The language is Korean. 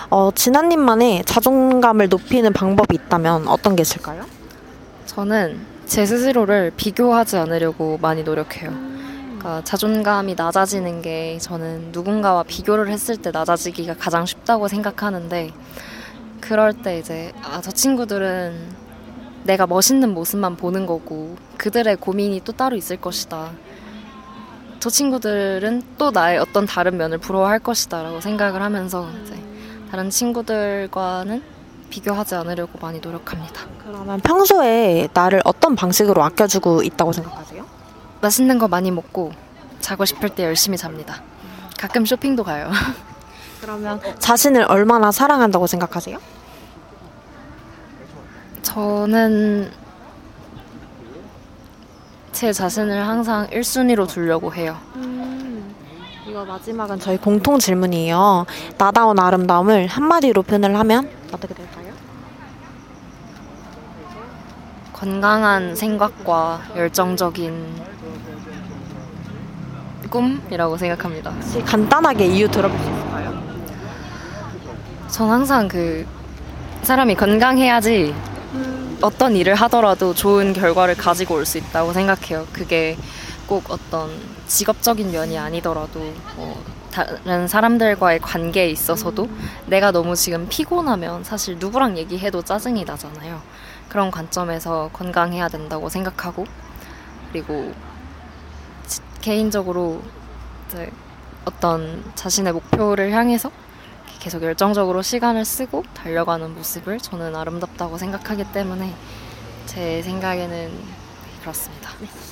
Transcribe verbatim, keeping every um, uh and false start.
어, 진아님만의 자존감을 높이는 방법이 있다면 어떤 게 있을까요? 저는 제 스스로를 비교하지 않으려고 많이 노력해요. 그러니까 자존감이 낮아지는 게 저는 누군가와 비교를 했을 때 낮아지기가 가장 쉽다고 생각하는데, 그럴 때 이제 아, 저 친구들은 내가 멋있는 모습만 보는 거고 그들의 고민이 또 따로 있을 것이다. 저 친구들은 또 나의 어떤 다른 면을 부러워할 것이다 라고 생각을 하면서 이제 다른 친구들과는 비교하지 않으려고 많이 노력합니다. 그러면 평소에 나를 어떤 방식으로 아껴주고 있다고 생각하세요? 맛있는 거 많이 먹고 자고 싶을 때 열심히 잡니다. 가끔 쇼핑도 가요. 그러면 자신을 얼마나 사랑한다고 생각하세요? 저는 제 자신을 항상 일 순위로 두려고 해요. 음, 이거 마지막은 저희 공통 질문이에요. 나다운 아름다움을 한마디로 표현을 하면 어떻게 될까요? 건강한 생각과 열정적인 꿈이라고 생각합니다. 혹시 간단하게 이유 들어볼 수 있을까요? 전 항상 그 사람이 건강해야지 어떤 일을 하더라도 좋은 결과를 가지고 올 수 있다고 생각해요. 그게 꼭 어떤 직업적인 면이 아니더라도 뭐 다른 사람들과의 관계에 있어서도 내가 너무 지금 피곤하면 사실 누구랑 얘기해도 짜증이 나잖아요. 그런 관점에서 건강해야 된다고 생각하고, 그리고 지, 개인적으로 이제 어떤 자신의 목표를 향해서 계속 열정적으로 시간을 쓰고 달려가는 모습을 저는 아름답다고 생각하기 때문에 제 생각에는 그렇습니다.